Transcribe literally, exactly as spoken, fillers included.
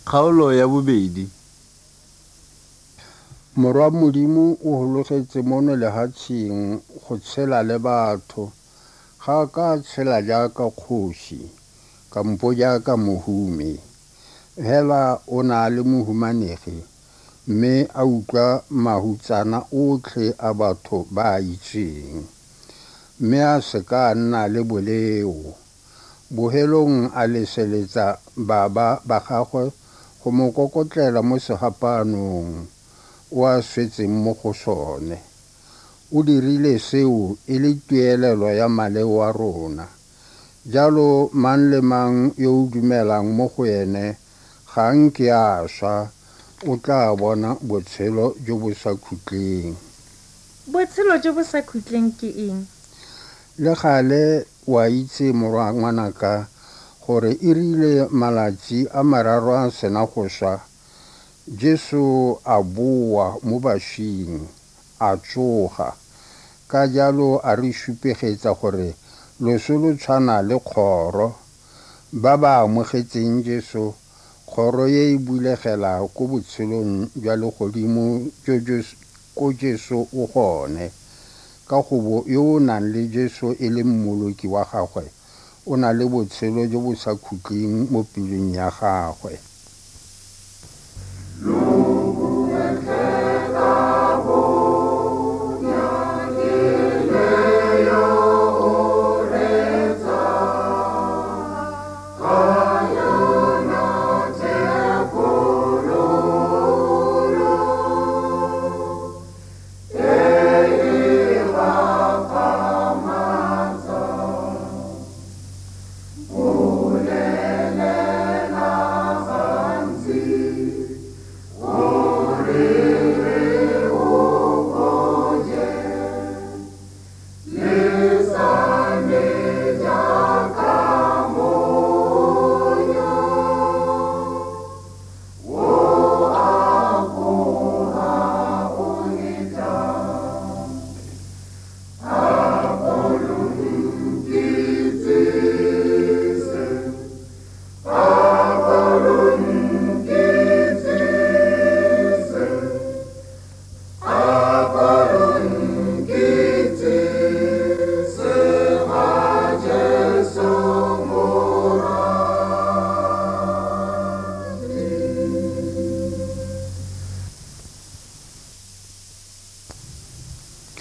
Kgaolo ya bobedi. Morwa Modimo o hologetse mono lehatsheng go tshela le batho, ga ka tshela jaaka kgoši kampo jaaka mohume. Hela o na le mohumanegi, mme a utlwa mahutsana otlhe a batho ba a itseng, mme a se ka nna le boleo. Bohelong a leseletsa baba ba gagwe go mo kokotlela mo segapanong o a swetseng mo go sone. O dirile seo e le tuelelo ya maleo wa rona. Jalo mang le mang yo o dumelang mo go ene ga nke a swa, o tla bona botshelo jo bo sa khutleng. Botshelo jo bo sa khutleng ke eng? Le gale wa itse morwa ngwanaka gore e rile malatsi a mararo a sena go swa, Jesu a boa mo bašwing, a tsoga. Ka jalo a re šupegetsa gore loso lo tshwana le kgoro. Ba ba amogetseng Jesu, kgoro ye e bulegela ko botshelong jwa legodimo ko Jesu o gone. Ka go bo yo o nang le Jesu e le mmoloki wa gagwe, o na le botshelo jo bo sa khutleng mo pelong ya gagwe.